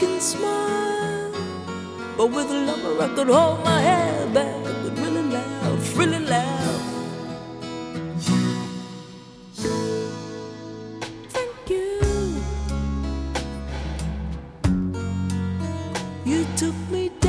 can smile, but with a lover I could hold my head back. I could really laugh, really laugh. Thank you. You took me